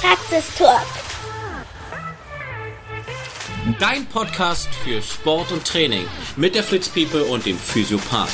Praxistalk. Dein Podcast für Sport und Training mit der Fritz Piepe und dem Physiopath.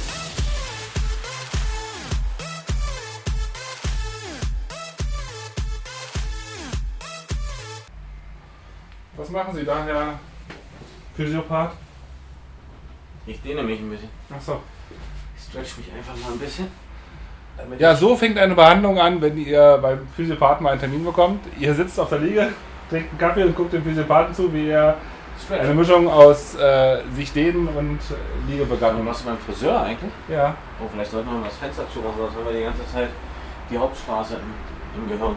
Was machen Sie da, Herr Physiopath? Ich dehne mich ein bisschen. Achso. Ich stretch mich einfach mal ein bisschen. Ja, so fängt eine Behandlung an, wenn ihr beim Physiopathen mal einen Termin bekommt. Ihr sitzt auf der Liege, trinkt einen Kaffee und guckt dem Physiopathen zu, wie er eine Mischung aus sich dehnen und Liegebegagnung. Machst du beim Friseur eigentlich? Ja. Oh, vielleicht sollten wir mal das Fenster zumachen, sonst haben wir die ganze Zeit die Hauptstraße im Gehirn.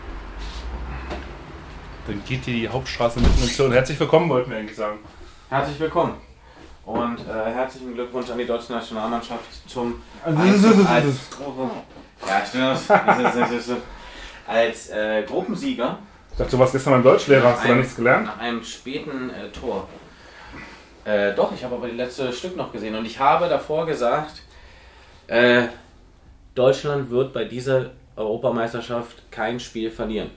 Dann geht hier die Hauptstraße mitten ins Hirn. Herzlich willkommen, wollten wir eigentlich sagen. Herzlich willkommen. Und herzlichen Glückwunsch an die deutsche Nationalmannschaft zum als Gruppensieger. Ich dachte, du warst gestern beim Deutschlehrer, hast du da nichts gelernt? Nach einem späten Tor. Doch, ich habe aber die letzte Stück noch gesehen und ich habe davor gesagt, Deutschland wird bei dieser Europameisterschaft kein Spiel verlieren.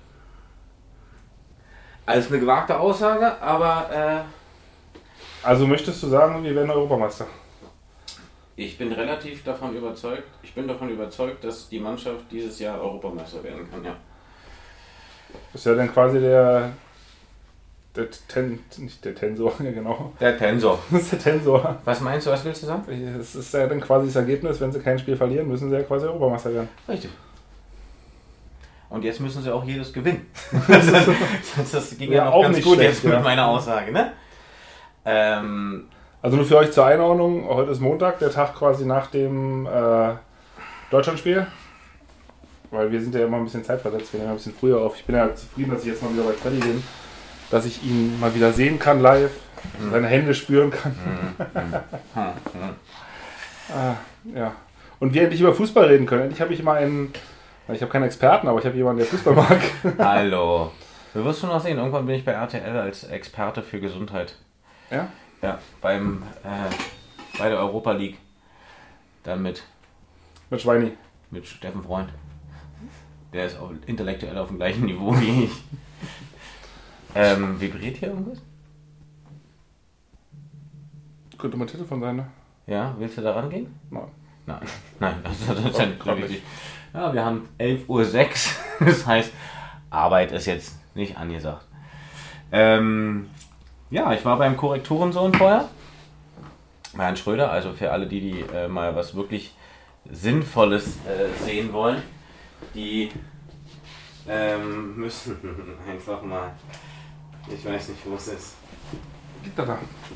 Also eine gewagte Aussage, aber Also möchtest du sagen, wir werden Europameister? ich bin relativ davon überzeugt, dass die Mannschaft dieses Jahr Europameister werden kann, ja. Das ist ja dann quasi nicht der Tensor, ja genau. Der Tensor. Das ist der Tensor. Was meinst du, was willst du sagen? Es ist ja dann quasi das Ergebnis, wenn sie kein Spiel verlieren, müssen sie ja quasi Europameister werden. Richtig. Und jetzt müssen sie auch jedes gewinnen. Das ging ja noch auch ganz nicht gut schlecht, jetzt mit meiner Aussage, ne? Also nur für euch zur Einordnung, heute ist Montag, der Tag quasi nach dem Deutschlandspiel. Weil wir sind ja immer ein bisschen zeitversetzt, wir nehmen ein bisschen früher auf. Ich bin ja zufrieden, dass ich jetzt mal wieder bei Freddy bin. Dass ich ihn mal wieder sehen kann live, seine Hände spüren kann. Ja. Und wir endlich über Fußball reden können. Endlich habe ich mal ich habe keinen Experten, aber ich habe jemanden, der Fußball mag. Hallo. Du wirst schon noch sehen, irgendwann bin ich bei RTL als Experte für Gesundheit. Ja? Ja, bei der Europa League. Dann mit Schweini. Mit Steffen Freund. Der ist auch intellektuell auf dem gleichen Niveau wie ich. Vibriert hier irgendwas? Könnte mal Telefon sein, ne? Ja, willst du da rangehen? Nein, das ist ja nicht richtig. Ja, wir haben 11:06 Uhr, das heißt, Arbeit ist jetzt nicht angesagt. Ja, ich war beim Korrekturensohn vorher, bei Herrn Schröder, also für alle, die mal was wirklich Sinnvolles sehen wollen, die müssen einfach mal, ich weiß nicht, wo es ist. Liegt da.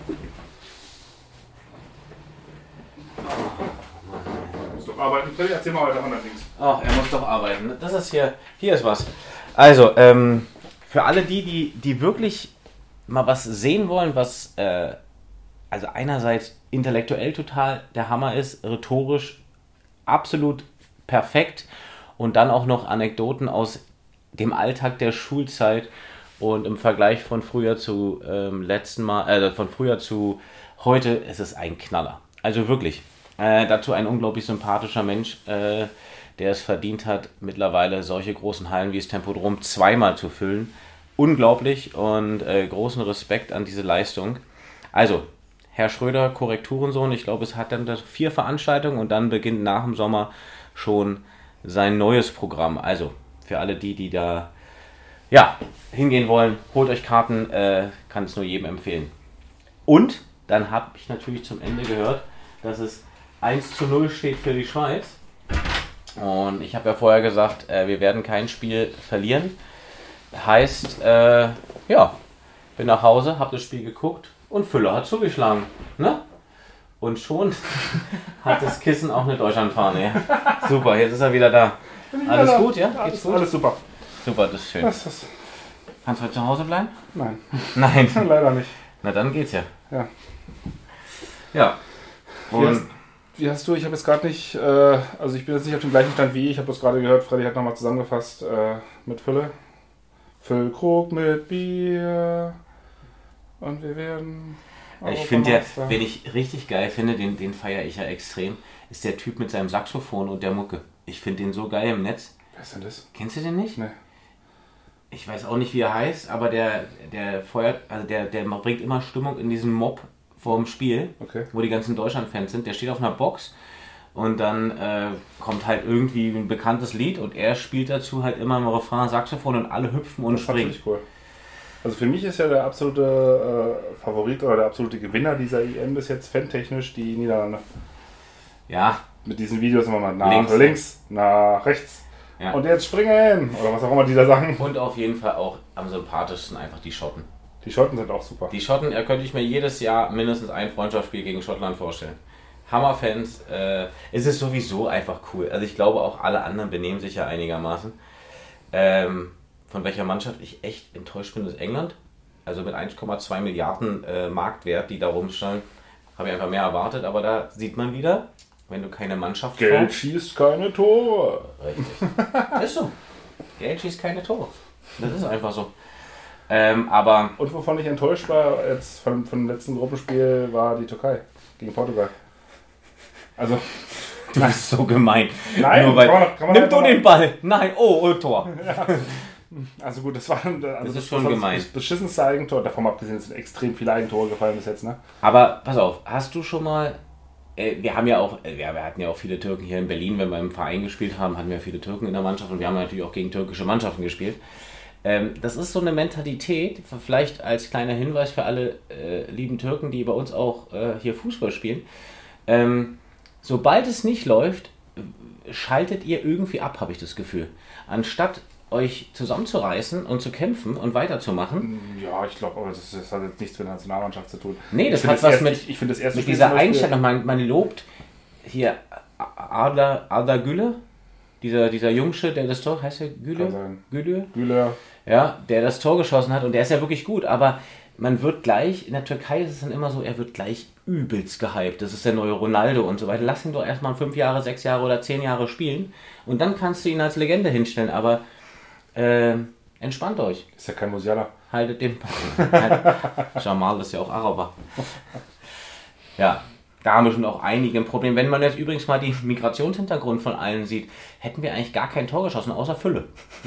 Du musst doch arbeiten. Freddy, erzähl mal weiter allerdings. Ach, er muss doch arbeiten. Das ist hier ist was. Also, für alle die wirklich mal was sehen wollen, was also einerseits intellektuell total der Hammer ist, rhetorisch absolut perfekt und dann auch noch Anekdoten aus dem Alltag der Schulzeit und im Vergleich von früher zu von früher zu heute ist es ein Knaller. Also wirklich. Dazu ein unglaublich sympathischer Mensch, der es verdient hat, mittlerweile solche großen Hallen wie das Tempodrom zweimal zu füllen. Unglaublich und großen Respekt an diese Leistung. Also, Herr Schröder, Korrekturensohn, ich glaube, es hat dann 4 Veranstaltungen und dann beginnt nach dem Sommer schon sein neues Programm. Also, für alle die da hingehen wollen, holt euch Karten, kann es nur jedem empfehlen. Und dann habe ich natürlich zum Ende gehört, dass es 1:0 steht für die Schweiz. Und ich habe ja vorher gesagt, wir werden kein Spiel verlieren. Heißt, bin nach Hause, habe das Spiel geguckt und Füller hat zugeschlagen. Ne? Und schon hat das Kissen auch eine Deutschlandfahne. Ja. Super, jetzt ist er wieder da. Alles gut, ja? Geht's gut? Alles super. Super, das ist schön. Kannst du heute zu Hause bleiben? Nein. Nein. Leider nicht. Na dann geht's ja. Ja. Ja. Und wie hast du, ich habe jetzt gerade nicht, also ich bin jetzt nicht auf dem gleichen Stand wie ich habe das gerade gehört, Freddy hat nochmal zusammengefasst mit Fülle. Füllkrug mit Bier und wir werden... Ich finde ja, wen ich richtig geil finde, den feiere ich ja extrem, ist der Typ mit seinem Saxophon und der Mucke. Ich finde den so geil im Netz. Wer ist denn das? Kennst du den nicht? Nee. Ich weiß auch nicht, wie er heißt, aber der feuert, also der bringt immer Stimmung in diesen Mob vorm Spiel, wo die ganzen Deutschland-Fans sind. Der steht auf einer Box und dann kommt halt irgendwie ein bekanntes Lied und er spielt dazu halt immer im Refrain Saxophon und alle hüpfen und springen. Das ist cool. Also für mich ist ja der absolute Favorit oder der absolute Gewinner dieser EM bis jetzt fantechnisch die Niederlande. Ja. Mit diesen Videos immer mal nach links, nach rechts. Ja. Und jetzt springen! Oder was auch immer die da sagen. Und auf jeden Fall auch am sympathischsten einfach die Schotten. Die Schotten sind auch super. Die Schotten, könnte ich mir jedes Jahr mindestens ein Freundschaftsspiel gegen Schottland vorstellen. Hammerfans. Es ist sowieso einfach cool. Also ich glaube auch alle anderen benehmen sich ja einigermaßen. Von welcher Mannschaft ich echt enttäuscht bin, ist England. Also mit 1,2 Milliarden Marktwert, die da rumstehen, habe ich einfach mehr erwartet. Aber da sieht man wieder, wenn du keine Mannschaft Geld schießt keine Tore. Richtig. Ist so. Geld schießt keine Tore. Das ist einfach so. Aber und wovon ich enttäuscht war, jetzt vom letzten Gruppenspiel, war die Türkei gegen Portugal. Also. Du bist so gemein. Nein, nur weil, nimm du den Ball. Nein, oh Tor. Ja. Also gut, das war das ist schon gemein. Das beschissenste Eigentor. Davon abgesehen sind extrem viele Eigentore gefallen bis jetzt, ne? Aber pass auf, hast du schon mal. Wir hatten ja auch viele Türken hier in Berlin, wenn wir im Verein gespielt haben, hatten wir viele Türken in der Mannschaft und wir haben natürlich auch gegen türkische Mannschaften gespielt. Das ist so eine Mentalität, vielleicht als kleiner Hinweis für alle lieben Türken, die bei uns auch hier Fußball spielen. Sobald es nicht läuft, schaltet ihr irgendwie ab, habe ich das Gefühl. Anstatt euch zusammenzureißen und zu kämpfen und weiterzumachen. Ja, ich glaube, aber das hat jetzt nichts mit der Nationalmannschaft zu tun. Nee, das hat was mit dieser Einstellung. Man lobt hier Arda Güler, dieser Jungsche, der das Tor, heißt der Güler? Ja, der das Tor geschossen hat und der ist ja wirklich gut, aber man wird gleich, in der Türkei ist es dann immer so, er wird gleich übelst gehypt, das ist der neue Ronaldo und so weiter. Lass ihn doch erstmal 5 Jahre, 6 Jahre oder 10 Jahre spielen und dann kannst du ihn als Legende hinstellen, aber entspannt euch. Ist ja kein Musiala. Haltet den Jamal ist ja auch Araber. Ja, da haben wir schon auch einige ein Problem. Wenn man jetzt übrigens mal den Migrationshintergrund von allen sieht, hätten wir eigentlich gar kein Tor geschossen, außer Fülle.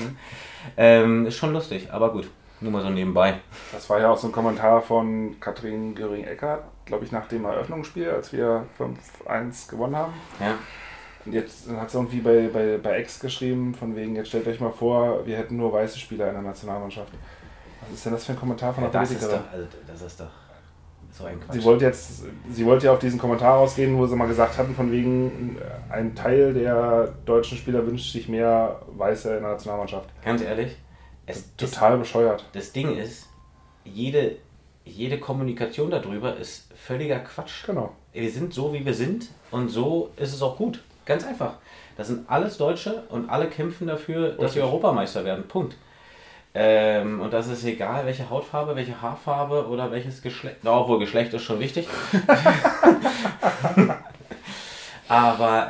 Ist schon lustig, aber gut. Nur mal so nebenbei. Das war ja auch so ein Kommentar von Katrin Göring-Eckardt, glaube ich, nach dem Eröffnungsspiel, als wir 5-1 gewonnen haben. Ja. Und jetzt hat es irgendwie bei X geschrieben, von wegen, jetzt stellt euch mal vor, wir hätten nur weiße Spieler in der Nationalmannschaft. Was ist denn das für ein Kommentar von der Politikerin? Das ist doch so ein Quatsch. Sie wollte ja auf diesen Kommentar rausgehen, wo sie mal gesagt hatten, von wegen, ein Teil der deutschen Spieler wünscht sich mehr Weiße in der Nationalmannschaft. Ganz ehrlich? Total bescheuert. Das Ding ist, jede Kommunikation darüber ist völliger Quatsch. Genau. Wir sind so, wie wir sind und so ist es auch gut. Ganz einfach. Das sind alles Deutsche und alle kämpfen dafür, dass sie Europameister werden. Punkt. Und das ist egal, welche Hautfarbe, welche Haarfarbe oder welches Geschlecht. Obwohl, Geschlecht ist schon wichtig. Aber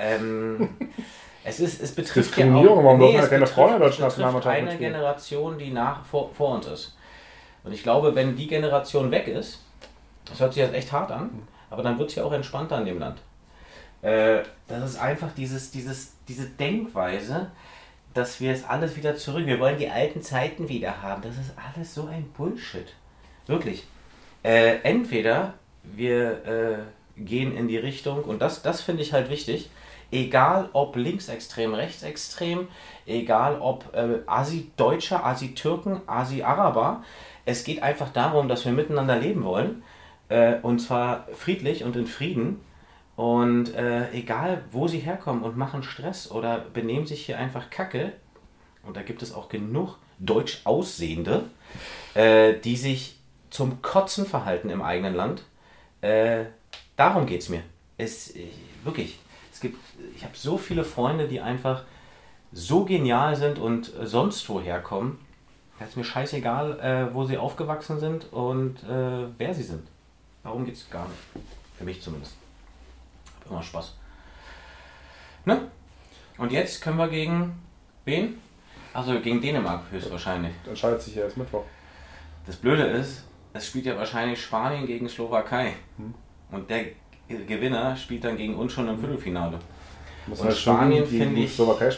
es betrifft ja auch eine Generation, die vor uns ist. Und ich glaube, wenn die Generation weg ist, das hört sich jetzt echt hart an, aber dann wird es ja auch entspannter in dem Land. Das ist einfach diese Denkweise, dass wir es alles wieder zurück, wir wollen die alten Zeiten wieder haben. Das ist alles so ein Bullshit. Wirklich. Entweder wir gehen in die Richtung, und das finde ich halt wichtig, egal ob linksextrem, rechtsextrem, egal ob Asi-Deutscher, Asi-Türken, Asi-Araber, es geht einfach darum, dass wir miteinander leben wollen, und zwar friedlich und in Frieden. Und egal, wo sie herkommen und machen Stress oder benehmen sich hier einfach Kacke, und da gibt es auch genug deutsch Aussehende, die sich zum Kotzen verhalten im eigenen Land, darum geht es mir. Wirklich, ich habe so viele Freunde, die einfach so genial sind und sonst woher kommen. Es ist mir scheißegal, wo sie aufgewachsen sind und wer sie sind. Darum geht es gar nicht. Für mich zumindest. Immer Spaß. Ne? Und jetzt können wir gegen wen? Also gegen Dänemark höchstwahrscheinlich. Dann entscheidet sich ja erst Mittwoch. Das Blöde ist, es spielt ja wahrscheinlich Spanien gegen Slowakei. Und der Gewinner spielt dann gegen uns schon im Viertelfinale. Muss man Spanien, finde ich. Slowakei spielen?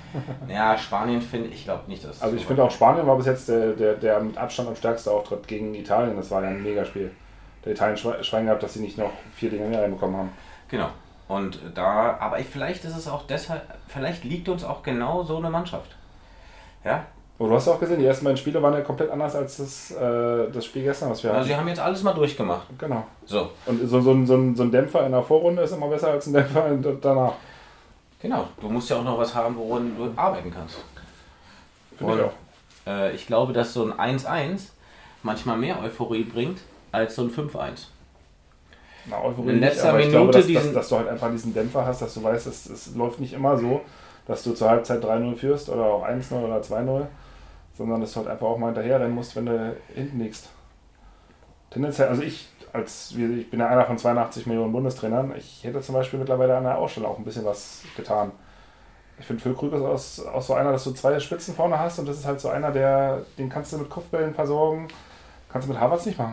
Ja, Spanien finde ich, glaube nicht, dass... Also ich finde auch Spanien war bis jetzt der mit Abstand am stärkste Auftritt gegen Italien. Das war ja ein Megaspiel. Der Italien Schwein gehabt, dass sie nicht noch 4 Dinge mehr reinbekommen haben. Genau. Und da, aber vielleicht ist es auch deshalb, vielleicht liegt uns auch genau so eine Mannschaft. Ja? Und du hast ja auch gesehen, die ersten beiden Spiele waren ja komplett anders als das Spiel gestern, was wir hatten. Also sie haben jetzt alles mal durchgemacht. Genau. So. Und so ein Dämpfer in der Vorrunde ist immer besser als ein Dämpfer danach. Genau. Du musst ja auch noch was haben, woran du arbeiten kannst. Finde ich auch. Ich glaube, dass so ein 1-1 manchmal mehr Euphorie bringt als so ein 5-1. Na, Euphorie in nicht, letzter aber ich Minute glaube, dass du halt einfach diesen Dämpfer hast, dass du weißt, es läuft nicht immer so, dass du zur Halbzeit 3-0 führst oder auch 1-0 oder 2-0, sondern dass du halt einfach auch mal hinterher rennen musst, wenn du hinten liegst. Tendenziell, also ich bin ja einer von 82 Millionen Bundestrainern, ich hätte zum Beispiel mittlerweile an der Ausstellung auch ein bisschen was getan. Ich finde, Füllkrug ist auch so einer, dass du 2 Spitzen vorne hast und das ist halt so einer, den kannst du mit Kopfbällen versorgen, kannst du mit Havertz nicht machen.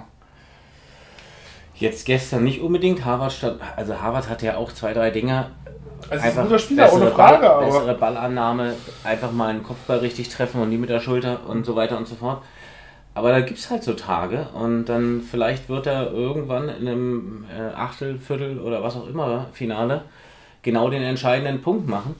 Jetzt gestern nicht unbedingt. Havertz hatte ja auch 2, 3 Dinger. Also ist ein guter Spieler, ohne Frage. Aber bessere Ballannahme, einfach mal einen Kopfball richtig treffen und nie mit der Schulter und so weiter und so fort. Aber da gibt es halt so Tage und dann vielleicht wird er irgendwann in einem Achtel, Viertel oder was auch immer Finale genau den entscheidenden Punkt machen.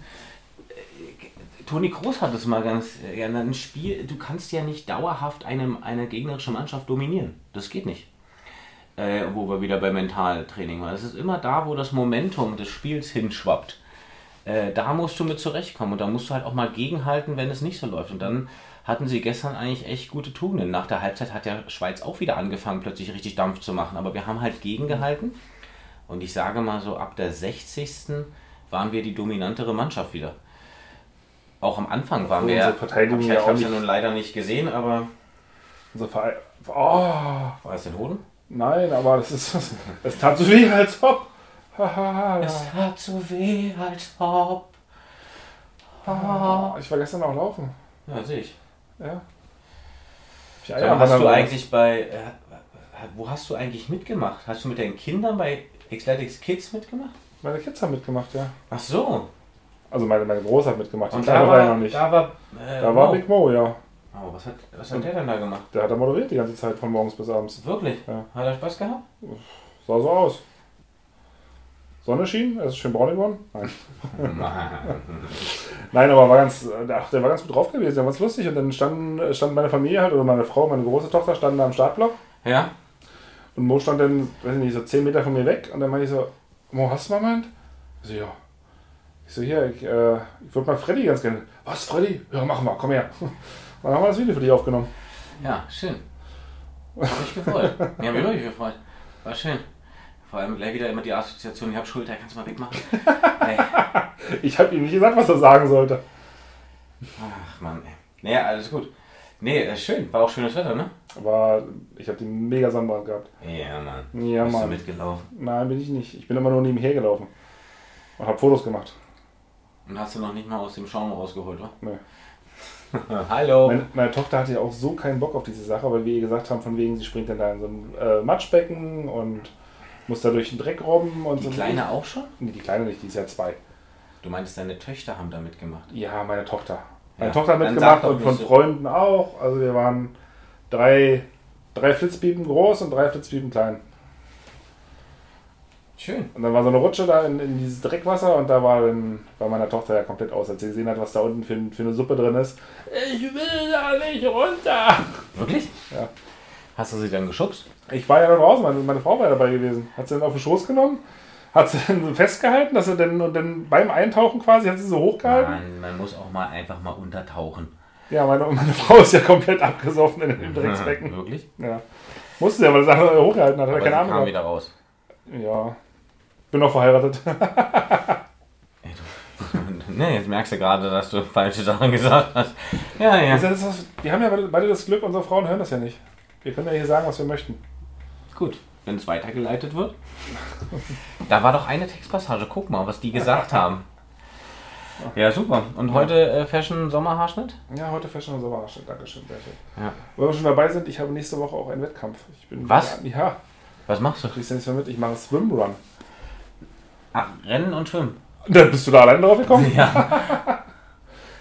Toni Kroos hat es mal ganz gerne, ein Spiel, du kannst ja nicht dauerhaft eine gegnerische Mannschaft dominieren. Das geht nicht. Wo wir wieder bei Mentaltraining waren. Es ist immer da, wo das Momentum des Spiels hinschwappt. Da musst du mit zurechtkommen und da musst du halt auch mal gegenhalten, wenn es nicht so läuft. Und dann hatten sie gestern eigentlich echt gute Tugenden. Nach der Halbzeit hat ja Schweiz auch wieder angefangen, plötzlich richtig Dampf zu machen. Aber wir haben halt gegengehalten. Und ich sage mal so, ab der 60. waren wir die dominantere Mannschaft wieder. Auch am Anfang waren wir ja, ich habe es ja nun leider nicht gesehen, aber... War es den Hoden? Nein, aber es tat so weh, als ob. Es tat so weh, als ob. Ich war gestern auch laufen. Ja, sehe ich. Ja. Hast du eigentlich wo hast du eigentlich mitgemacht? Hast du mit deinen Kindern bei Xletics Kids mitgemacht? Meine Kids haben mitgemacht, ja. Ach so. Also meine Große hat mitgemacht. Und da war Big Mo, ja. Oh, was hat der denn da gemacht? Der hat da moderiert die ganze Zeit, von morgens bis abends. Wirklich? Ja. Hat er Spaß gehabt? Sah so aus. Sonne schien, er ist schön braun geworden. Nein. Nein, aber der war ganz gut drauf gewesen, der war ganz lustig. Und dann stand meine Familie halt, oder meine Frau, meine große Tochter, standen da am Startblock. Ja. Und Mo stand dann, weiß ich nicht, so 10 Meter von mir weg. Und dann meinte ich so, Mo, hast du mal einen Moment? Ich so, ja. Ich so, hier, ich würde mal Freddy ganz gerne. Was, Freddy? Ja, machen wir, komm her. Dann haben wir das Video für dich aufgenommen. Ja, schön. Hab mich gefreut. Ja, mich wirklich gefreut. War schön. Vor allem gleich wieder immer die Assoziation, ich hab Schulter, kannst du mal wegmachen? Hey. Ich hab ihm nicht gesagt, was er sagen sollte. Ach Mann, ey. Naja, alles gut. Nee, schön. War auch schönes Wetter, ne? Aber ich hab den mega Sonnenbrand gehabt. Ja, Mann. Ja, Bist Mann. du mitgelaufen? Nein, bin ich nicht. Ich bin immer nur nebenher gelaufen. Und hab Fotos gemacht. Und hast du noch nicht mal aus dem Schaum rausgeholt, wa? Nee. Hallo. Meine Tochter hatte ja auch so keinen Bock auf diese Sache, weil wir ihr gesagt haben, von wegen, sie springt dann da in so ein Matschbecken und muss da durch den Dreck robben. Und die so. Kleine auch schon? Nee, die Kleine nicht, die ist ja 2. Du meintest, deine Töchter haben da mitgemacht? Ja, meine Tochter. Meine Ja, Tochter hat dann mitgemacht sag doch und von nicht so. Freunden auch. Also wir waren 3 Flitzpiepen groß und 3 Flitzpiepen klein. Schön. Und dann war so eine Rutsche da in dieses Dreckwasser und da war meiner Tochter ja komplett aus, als sie gesehen hat, was da unten für eine Suppe drin ist. Ich will da nicht runter! Wirklich? Ja. Hast du sie dann geschubst? Ich war ja da draußen, meine Frau war ja dabei gewesen. Hat sie dann auf den Schoß genommen, hat sie dann so festgehalten, dass sie dann beim Eintauchen quasi, hat sie so hochgehalten. Man muss auch mal einfach mal untertauchen. Ja, meine Frau ist ja komplett abgesoffen in dem Drecksbecken. Wirklich? Ja. Musste ja, weil sie es einfach hochgehalten hat. Aber Keine sie Ahnung. kam wieder raus. Ja. Bin noch verheiratet. Ey, ne, jetzt merkst du gerade, dass du falsche Sachen gesagt hast. Ja, ja. Wir haben ja beide das Glück, unsere Frauen hören das ja nicht. Wir können ja hier sagen, was wir möchten. Gut, wenn es weitergeleitet wird. Da war doch eine Textpassage. Guck mal, was die gesagt haben. Ja, super. Und heute Fashion Sommerhaarschnitt? Ja, heute Fashion und Sommerhaarschnitt. Dankeschön, sehr schön. Ja. Wo wir schon dabei sind, ich habe nächste Woche auch einen Wettkampf. Was? Ja. Was machst du? Kriegst du nichts mehr mit? Ich mache Swimrun. Ach, Rennen und Schwimmen. Da bist du da allein drauf gekommen? Ja.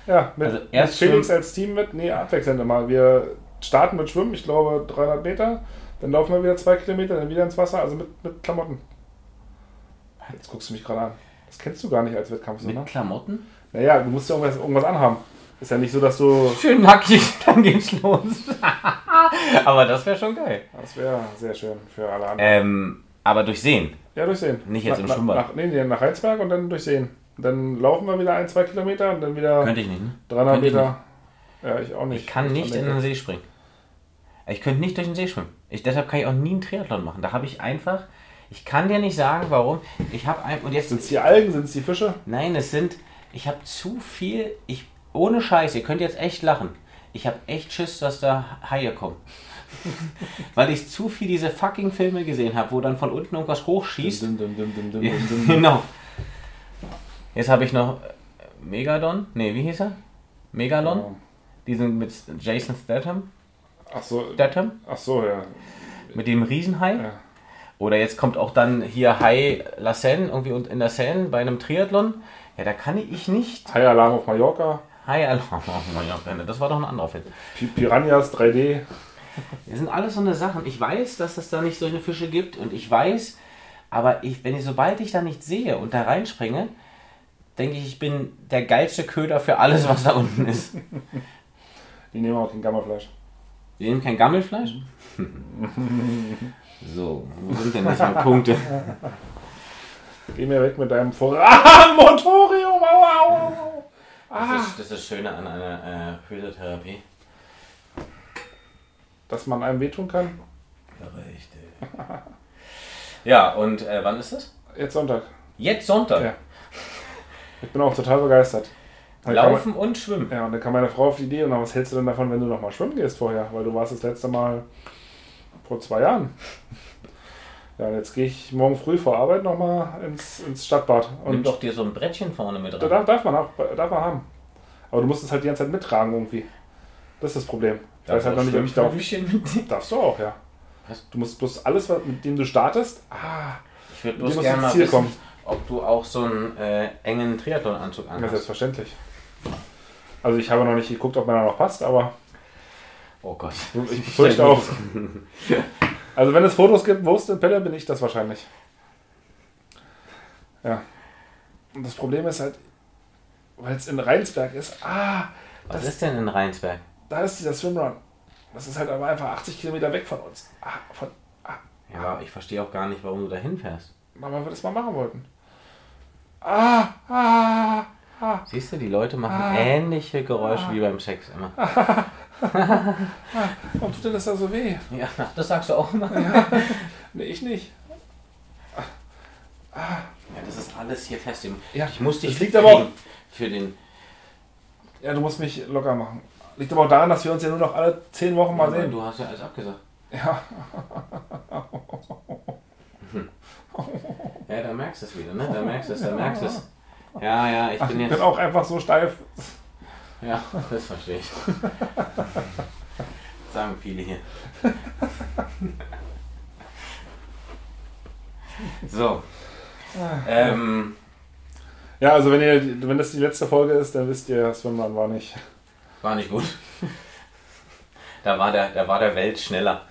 Ja, mit, Also mit erst Felix schwimmen. als Team mit, nee, abwechselnd immer. Wir starten mit Schwimmen, ich glaube 300 Meter, dann laufen wir wieder 2 Kilometer, dann wieder ins Wasser, also mit Klamotten. Jetzt guckst du mich gerade an. Das kennst du gar nicht als Wettkampf, so, Mit ne? Klamotten? Naja, du musst ja irgendwas anhaben. Ist ja nicht so, dass du... Schön nackig, dann geht's los. Aber das wäre schon geil. Das wäre sehr schön für alle anderen. Aber durch Seen. Ja, durchsehen. Nicht jetzt im Schwimmbad. Nee, nach Rheinsberg und dann durchsehen. Dann laufen wir wieder 1-2 Kilometer und dann wieder Könnte ich nicht, ne? 300 Könnte ich Meter. Ja, ich auch nicht. Ich kann nicht in den See springen. Ich könnte nicht durch den See schwimmen. Deshalb kann ich auch nie einen Triathlon machen. Da habe ich einfach... Ich kann dir nicht sagen, warum. Ich habe ein... Und jetzt... Sind es die Algen, sind es die Fische? Nein, es sind... Ich habe zu viel... Ohne Scheiß, ihr könnt jetzt echt lachen. Ich habe echt Schiss, dass da Haie kommen. Weil ich zu viel diese fucking Filme gesehen habe, wo dann von unten irgendwas hochschießt. Genau. Jetzt habe ich noch Megalon. Ne, wie hieß er? Megalon? Ja. Diesen mit Jason Statham. Ach so, ja. Mit dem Riesenhai. Ja. Oder jetzt kommt auch dann hier Hai La Seine, irgendwie in der Seine bei einem Triathlon. Ja, da kann ich nicht. High Alarm auf Mallorca. Hai Alarm. Das war doch ein anderer Film. Piranhas 3D. Das sind alles so eine Sachen. Ich weiß, dass es da nicht solche Fische gibt und ich weiß, aber sobald ich da nicht sehe und da reinspringe, denke ich, ich bin der geilste Köder für alles, was da unten ist. Die nehmen auch kein Gammelfleisch. Wir nehmen kein Gammelfleisch? So, wo sind denn jetzt meine Punkte? Geh mir weg mit deinem Motorium. Au. Das ist das Schöne an einer Physiotherapie. Dass man einem wehtun kann. Ja, richtig. Ja, und wann ist das? Jetzt Sonntag. Jetzt Sonntag. Ja. Ich bin auch total begeistert. Laufen und schwimmen. Ja, und dann kam meine Frau auf die Idee, und dann, was hältst du denn davon, wenn du noch mal schwimmen gehst vorher? Weil du warst das letzte Mal vor 2 Jahren. Ja, und jetzt gehe ich morgen früh vor Arbeit noch mal ins Stadtbad. Nimm Und doch dir so ein Brettchen vorne mit da rein. darf man haben. Aber du musst es halt die ganze Zeit mittragen irgendwie. Das ist das Problem. Ich weiß halt noch nicht, ob ich darauf... Darfst du auch, ja. Was? Du musst bloß alles, mit dem du startest... Ich würde Du bloß musst gerne ins mal Ziel wissen, kommen. ob du auch so einen engen Triathlon-Anzug Ja, anhast. selbstverständlich. Also ich habe noch nicht geguckt, ob meiner noch passt, aber Oh Gott. ich befürchte auch. Also wenn es Fotos gibt, Wurst in Pelle, bin ich das wahrscheinlich. Ja. Und das Problem ist halt, weil es in Rheinsberg ist, Was ist denn in Rheinsberg? da ist dieser Swimrun. Das ist halt aber einfach 80 Kilometer weg von uns. Ja, ich verstehe auch gar nicht, warum du da hinfährst. Weil wir das mal machen wollten. Siehst du, die Leute machen ähnliche Geräusche wie beim Sex immer. Warum tut dir das da so weh? Ja, das sagst du auch immer. Nee, ich nicht. Ja, das ist alles hier fest. Ja, Ich muss dich das liegt aber auch- kriegen für den... Ja, du musst mich locker machen. Liegt aber auch daran, dass wir uns ja nur noch alle 10 Wochen mal sehen. Du hast ja alles abgesagt. Ja. Ja, da merkst du es wieder, ne? Da merkst du es. Ja, ich bin Ich jetzt... bin auch einfach so steif. Ja, das verstehe ich. Sagen viele hier. So. Ja, also wenn das die letzte Folge ist, dann wisst ihr, Swimrun war nicht. War nicht gut. Da war der Welt schneller.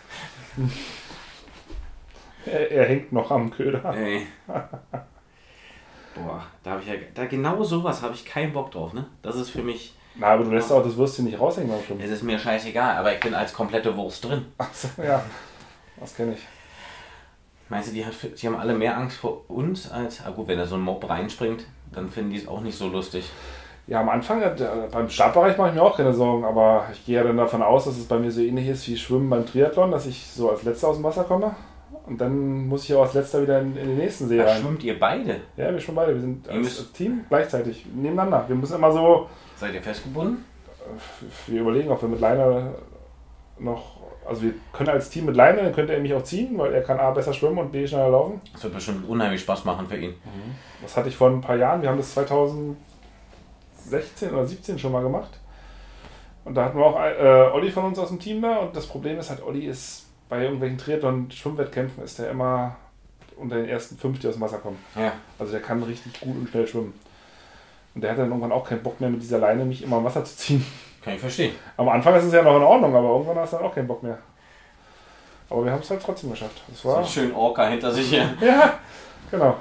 Er hängt noch am Köder. Nee. Boah, da genau sowas habe ich keinen Bock drauf, ne? Das ist für mich... Na, aber du lässt auch das Würstchen nicht raushängen beim Schwimmen. Es ist mir scheißegal, aber ich bin als komplette Wurst drin. Achso, ja. Das kenne ich. Meinst du, die haben alle mehr Angst vor uns als... Gut, wenn da so ein Mob reinspringt, dann finden die es auch nicht so lustig. Ja, am Anfang, beim Startbereich mache ich mir auch keine Sorgen, aber ich gehe ja dann davon aus, dass es bei mir so ähnlich ist wie Schwimmen beim Triathlon, dass ich so als Letzter aus dem Wasser komme. Und dann muss ich auch als Letzter wieder in den nächsten See Da rein. schwimmt ihr beide. Ja, wir schwimmen beide. Wir sind Ihr als müsst- Team gleichzeitig nebeneinander. Wir müssen immer so... Seid ihr festgebunden? Wir überlegen, ob wir mit Leine noch... Also wir können als Team mit Leine, dann könnte er mich auch ziehen, weil er kann A besser schwimmen und B schneller laufen. Das wird bestimmt unheimlich Spaß machen für ihn. Das hatte ich vor ein paar Jahren. Wir haben das 2016 oder 17 schon mal gemacht. Und da hatten wir auch Olli von uns aus dem Team da. Und das Problem ist halt, Olli ist bei irgendwelchen Triathlon-Schwimmwettkämpfen ist der immer unter den ersten 5, die aus dem Wasser kommen. Ja. Also der kann richtig gut und schnell schwimmen. Und der hatte dann irgendwann auch keinen Bock mehr mit dieser Leine, mich immer im Wasser zu ziehen. Kann ich verstehen. Am Anfang ist es ja noch in Ordnung, aber irgendwann hast du dann auch keinen Bock mehr. Aber wir haben es halt trotzdem geschafft. Das So war einen schönen Orca hinter sich hier. ja, genau.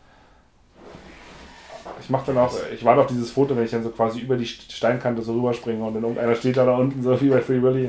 Ich warte auf dieses Foto, wenn ich dann so quasi über die Steinkante so rüberspringe und dann irgendeiner steht da unten, so wie bei Free Willy.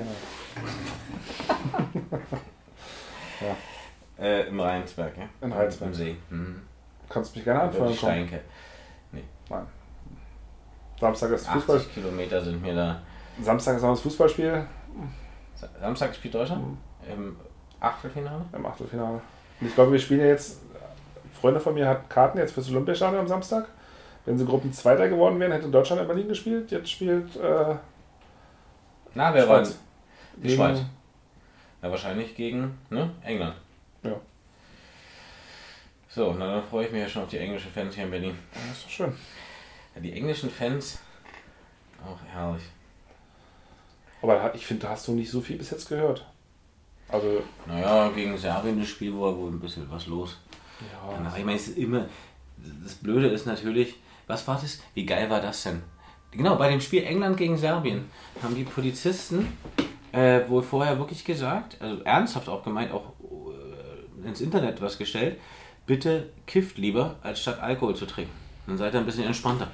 Ja. Im Rheinsberg, ja? In Rheinsberg. Im See. Mhm. Du kannst mich gerne Über anfeuern die kommen. Steinke. Nein. Samstag ist 80 Fußball. Kilometer sind mir da. Samstag ist auch das Fußballspiel Samstag spielt Deutschland im Achtelfinale. im Achtelfinale. Und ich glaube, wir spielen ja jetzt. Freunde von mir hatten Karten jetzt fürs Olympiastadion am Samstag. Wenn sie Gruppenzweiter geworden wären, hätte Deutschland in Berlin gespielt. Jetzt spielt Na, wer war Schweiz. die Schweiz? Ja, wahrscheinlich gegen England. Ja. So, na dann freue ich mich ja schon auf die englischen Fans hier in Berlin. Das ist doch schön. Ja, die englischen Fans, auch herrlich. Aber ich finde, da hast du nicht so viel bis jetzt gehört. Also, Naja, gegen Serbien das Spiel war wohl ein bisschen was los. ja. Aber ich meine, es ist immer, das Blöde ist natürlich, was war das? Wie geil war das denn? Genau, bei dem Spiel England gegen Serbien haben die Polizisten wohl vorher wirklich gesagt, also ernsthaft auch gemeint, auch ins Internet was gestellt, bitte kifft lieber, als statt Alkohol zu trinken. Dann seid ihr ein bisschen entspannter.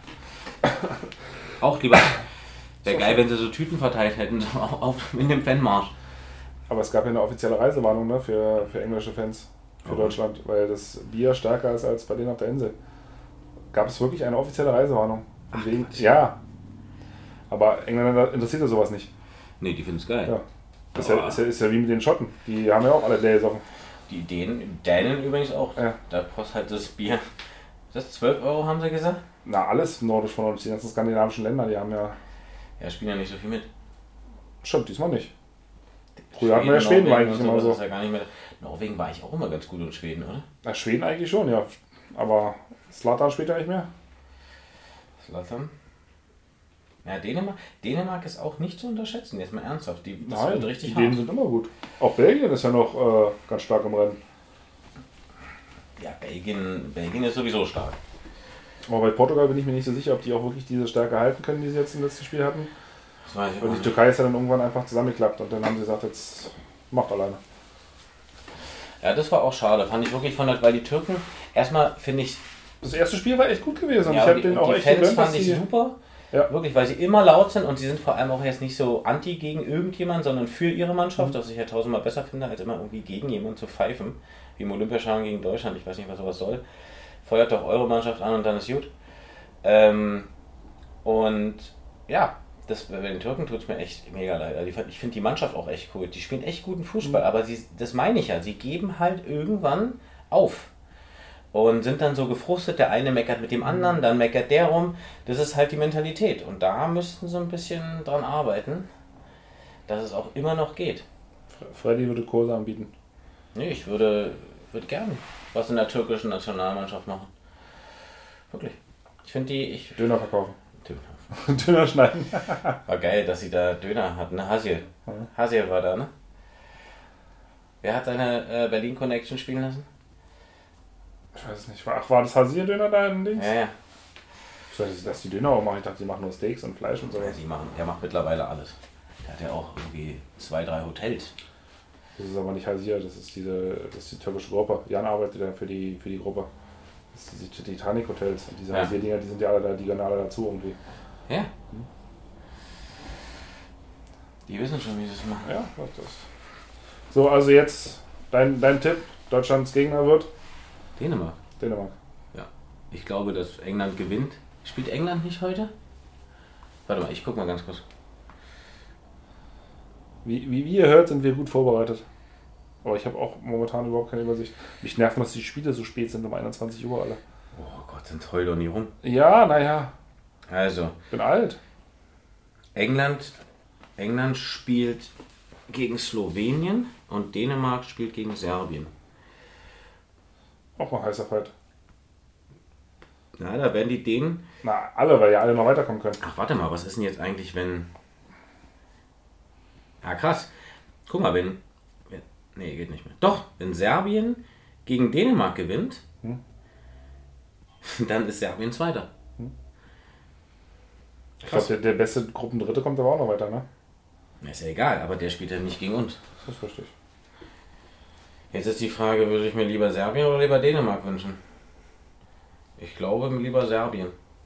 Auch lieber. Wäre geil, wenn sie so Tüten verteilt hätten in dem Fanmarsch. Aber es gab ja eine offizielle Reisewarnung, ne, für englische Fans, für Deutschland, weil das Bier stärker ist als bei denen auf der Insel. Gab es wirklich eine offizielle Reisewarnung? Ach, Wegen, ja. Aber Engländer interessiert ja sowas nicht. Nee, die finden es geil. Ja. Ist ja wie mit den Schotten. Die haben ja auch alle Gläser. Die Dänen übrigens auch. Ja. Da kostet halt das Bier. Das 12 Euro, haben sie gesagt? Na, alles nordisch von uns. Die ganzen skandinavischen Länder, die haben ja. Ja, spielen ja nicht so viel mit. Stimmt, diesmal nicht. Früher hatten wir ja Schweden, war eigentlich immer so. Ist ja gar nicht mehr. Norwegen war ich auch immer ganz gut in Schweden, oder? Na, Schweden eigentlich schon, ja. Aber Zlatan spielt ja nicht mehr. Zlatan? Ja, Dänemark ist auch nicht zu unterschätzen, jetzt mal ernsthaft. Das Nein, wird richtig die Dänen hart. sind immer gut. Auch Belgien ist ja noch ganz stark im Rennen. Ja, Belgien ist sowieso stark. Aber bei Portugal bin ich mir nicht so sicher, ob die auch wirklich diese Stärke halten können, die sie jetzt im letzten Spiel hatten. Das weiß ich auch Weil die nicht. Türkei ist ja dann irgendwann einfach zusammengeklappt und dann haben sie gesagt, jetzt macht alleine. Ja, das war auch schade, fand ich wirklich weil die Türken, erstmal finde ich, Das erste Spiel war echt gut gewesen und ja, ich habe die denen auch echt Fans gegönnt, dass fand ich die... super. Ja. Wirklich, weil sie immer laut sind und sie sind vor allem auch jetzt nicht so anti gegen irgendjemand, sondern für ihre Mannschaft, was ich ja tausendmal besser finde, als immer irgendwie gegen jemanden zu pfeifen. Wie im Olympiastadion gegen Deutschland, ich weiß nicht, was sowas soll. Feuert doch eure Mannschaft an und dann ist gut. Und ja, bei den Türken tut es mir echt mega leid. Also ich finde die Mannschaft auch echt cool. Die spielen echt guten Fußball, aber das meine ich ja, sie geben halt irgendwann auf. Und sind dann so gefrustet, der eine meckert mit dem anderen, dann meckert der rum. Das ist halt die Mentalität. Und da müssten sie ein bisschen dran arbeiten, dass es auch immer noch geht. Freddy würde Kurse anbieten. Nee, ich würde gern was in der türkischen Nationalmannschaft machen. Wirklich. Ich finde Döner verkaufen. Döner. Döner schneiden. War geil, dass sie da Döner hatten, ne? Hasil. Mhm. Hasil war da, ne? Wer hat seine Berlin Connection spielen lassen? Ich weiß es nicht. War das Hasier-Döner da in Dings? Ja. Ich weiß, dass die Döner auch machen. Ich dachte, die machen nur Steaks und Fleisch und so. Ja, der macht mittlerweile alles. Der hat ja auch irgendwie 2, 3 Hotels. Das ist aber nicht Hasier, das ist die türkische Gruppe. Jan arbeitet ja für die Gruppe. Das sind diese Titanic-Hotels. Und diese Ja. Hasier-Dinger, die sind ja alle da, die gehören alle dazu irgendwie. Ja. Die wissen schon, wie sie es machen. Ja, das. So, also jetzt dein Tipp. Deutschlands Gegner wird Dänemark. Dänemark. Ja. Ich glaube, dass England gewinnt. Spielt England nicht heute? Warte mal, ich guck mal ganz kurz. Wie ihr hört, sind wir gut vorbereitet. Aber ich habe auch momentan überhaupt keine Übersicht. Mich nerven, dass die Spiele so spät sind, um 21 Uhr alle. Oh Gott, sind heul doch nie rum. Ja, naja, Also, bin alt. England spielt gegen Slowenien und Dänemark spielt gegen Serbien. Auch mal heißer Fight. Na, da werden die Dänen... Na, alle, weil ja alle noch weiterkommen können. Ach, warte mal, was ist denn jetzt eigentlich, wenn... Ah, krass. Guck mal, Nee, geht nicht mehr. Doch, wenn Serbien gegen Dänemark gewinnt, dann ist Serbien Zweiter. Ich glaube, der beste Gruppendritte kommt aber auch noch weiter, ne? Ist ja egal, aber der spielt ja nicht gegen uns. Das ist richtig. Jetzt ist die Frage, würde ich mir lieber Serbien oder lieber Dänemark wünschen? Ich glaube lieber Serbien.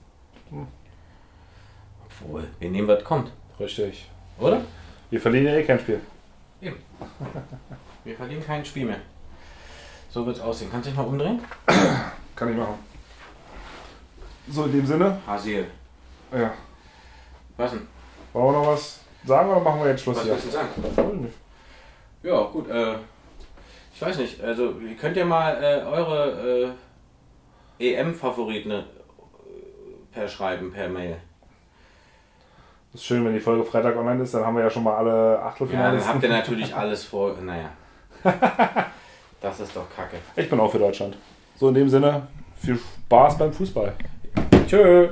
Obwohl, wir nehmen, was kommt. Richtig. Oder? Wir verlieren ja eh kein Spiel. Eben. Wir verlieren kein Spiel mehr. So wird es aussehen. Kannst du dich mal umdrehen? Kann ich machen. So, in dem Sinne. Hasil. Ja. Was denn? Wollen wir noch was sagen oder machen wir jetzt Schluss Was hier? willst du sagen? Das weiß ich nicht. Ja, gut. Ich weiß nicht. Also, ihr könnt ja mal eure EM-Favoriten per Mail. Das ist schön, wenn die Folge Freitag online ist, dann haben wir ja schon mal alle Ja, Achtelfinale. dann habt ihr natürlich alles vor. Naja. Das ist doch kacke. Ich bin auch für Deutschland. So, in dem Sinne, viel Spaß beim Fußball. Tschö.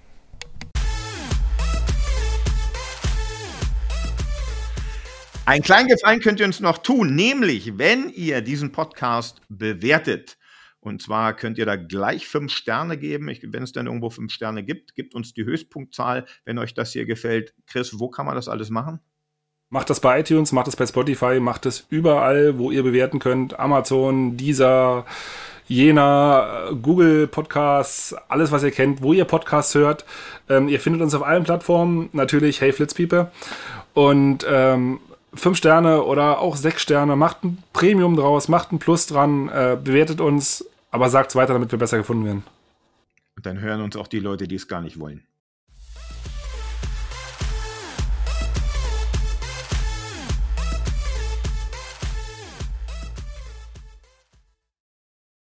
Einen kleinen Gefallen könnt ihr uns noch tun, nämlich wenn ihr diesen Podcast bewertet. Und zwar könnt ihr da gleich 5 Sterne geben. Wenn es dann irgendwo 5 Sterne gibt, gebt uns die Höchstpunktzahl, wenn euch das hier gefällt. Chris, wo kann man das alles machen? Macht das bei iTunes, macht das bei Spotify, macht es überall, wo ihr bewerten könnt. Amazon, Deezer, Jena, Google Podcasts, alles, was ihr kennt, wo ihr Podcasts hört. Ihr findet uns auf allen Plattformen. Natürlich Hey Flitzpiepe. Und 5 Sterne oder auch 6 Sterne. Macht ein Premium draus, macht ein Plus dran, bewertet uns, aber sagt's weiter, damit wir besser gefunden werden. Und dann hören uns auch die Leute, die es gar nicht wollen.